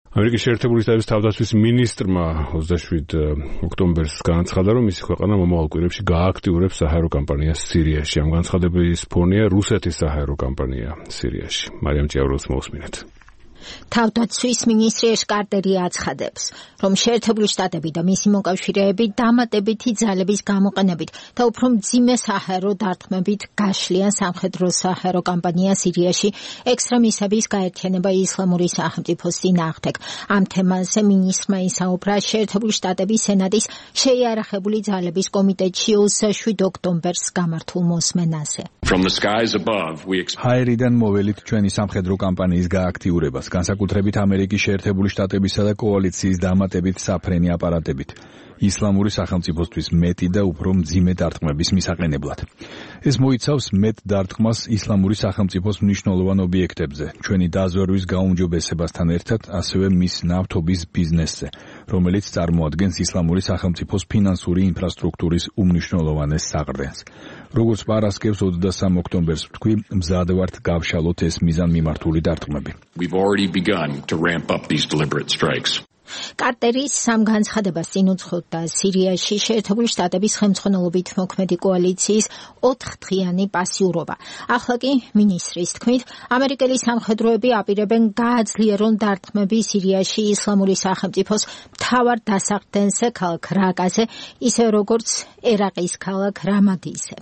ამერიკის შეერთებული შტატების თავდაცვის მინისტრმა 27 ოქტომბერს განაცხადა, რომ მისი ქვეყანა მომავალ კვირებში გააქტიურებს საჰაერო კამპანიას სირიაში. ამ განცხადების ფონია რუსეთის საჰაერო კამპანია სირიაში. მარიამ ჭიაურელს მოусმინეთ. თავდაცვის მინისტრი ეშ კარტერი აცხადებს, რომ შეერთებული შტატები და მისი მოკავშირეები დამატებითი ძალების გამოყენებით და უფრო მძიმე საჰაერო დარტყმებით გაშლიან სამხედრო საჰაერო კამპანია სირიაში ექსტრემისტების გაერთიანება ისლამური სახელმწიფოს წინააღმდეგ. ამ თემაზე მინისტრმა ისაუბრა შეერთებული შტატების სენატის შეიარაღებული ძალების კომიტეტში 27 ოქტომბერს გამართულ მოსმენაზე. ჰაერიდან მოველით ჩვენი სამხედრო კამპანიის გააქტიურებას, განსაკუთრებით ამერიკის შეერთებული შტატებისა და კოალიციის დამატებით საფრენი აპარატებით, ისლამური სახელმწიფოსთვის მეტი და უფრო მძიმე დარტყმების მისაყენებლად. ეს მოიცავს მეტ დარტყმას ისლამური სახელმწიფოს მნიშვნელოვან ობიექტებზე, ჩვენი დაზვერვის გაუმჯობესებასთან ერთად, ასევე მის ნავთობის ბიზნესზე, რომელიც წარმოადგენს ისლამური სახელმწიფოს ფინანსური ინფრასტრუქტურის უმნიშვნელოვანეს საყრდენს. როგორც პარასკევს 23 ოქტომბერს ვთქვი, მზად ვართ გავშალოთ ეს მიზანმიმართული დარტყმები. კარტერი სამ განცხადებას წინ უძღოდა სირიაში შეერთებული შტატების ხელმძღვანელობით მოქმედი კოალიციის 4-დღიანი პასიურობა. ახლა კი მინისტრის თქმით, ამერიკელი სამხედროები აპირებენ გააძლიერონ დარტყმები სირიაში ისლამური სახელმწიფოს მთავარ დასახდენზე ქალაქ რაკაზე, ისე როგორც ერაყის ქალაქ რამადიზე.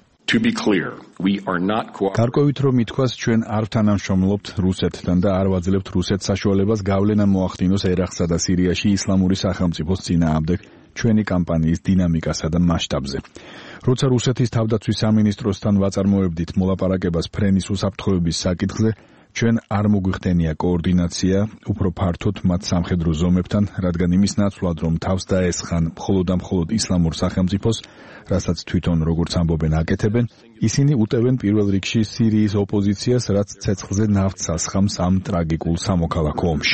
გარკვევით რომ ითქვას, ჩვენ არ თანამშრომლობთ რუსეთთან და არ ვაძლევთ რუსეთს საშუალებას გავლენა მოახდინოს ერაყსა და სირიაში ისლამური სახელმწიფოს წინააღმდეგ ჩვენი კამპანიის დინამიკასა და მასშტაბზე. როცა რუსეთის თავდაცვის სამინისტროსთან ვაწარმოებდით მოლაპარაკებას ფრენის უსაფრთხოების საკითხზე, ჩვენ არ მოგვიხდენია კოორდინაცია უფრო ფართოდ მათ სამხედრო ზომებთან, რადგან იმის ნაცვლად, რომ თავს დაესხან მხოლოდ და მხოლოდ ისლამურ სახელმწიფოს, რასაც თვითონ როგორც ამბობენ აკეთებენ, ისინი უტევენ პირველ რიგში სირიის ოპოზიციას, რაც ცეცხლზე ნავთს ასხამს ამ ტრაგიკულ სამოქალაქო ომში.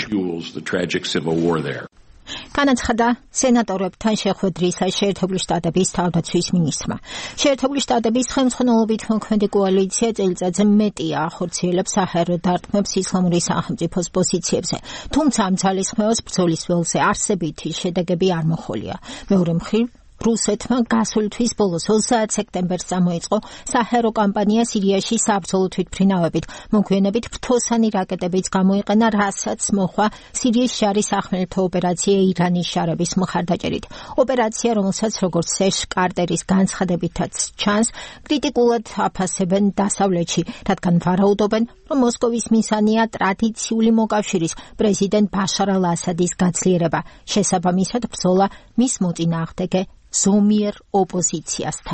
განაცხადა სენატორებთან შეხვედრისა შეერთებული შტატების თავდაცვის მინისტრმა. შეერთებული შტატების ხელმძღვანელობით მოქმედი კოალიცია წელიწადზე მეტია ახორციელებს საჰაერო დარტყმებს ისლამური სახელმწიფოს პოზიციებზე. თუმცა ამ ძალისხმევას ბრძოლის ველზე არსებითი შედეგები არ მოჰყოლია. მეორე მხრივ, რუსეთმა გასული თვის ბოლოს 30 სექტემბერს წამოიწყო საჰაერო კამპანია სირიაში საბრძოლო თვითმფრინავებით, მოგვიანებით ფრთოსანი რაკეტებიც გამოიყენა, რასაც მოჰყვა სირიის შარის სახმელეთო ოპერაცია ირანის შარების მხარდაჭერით. ოპერაცია, რომელსაც როგორც ეშ კარტერის განცხადებითაც ჩანს, კრიტიკულად აფასებენ დასავლეთში, რადგან ვარაუდობენ, რომ მოსკოვის მისანია ტრადიციული მოკავშირის პრეზიდენტ ბაშარ ალ-ასადის გაძლიერება, შესაბამისად ბრძოლა მის მოწინააღმდეგე ზომიერ ოპოზიციასთან.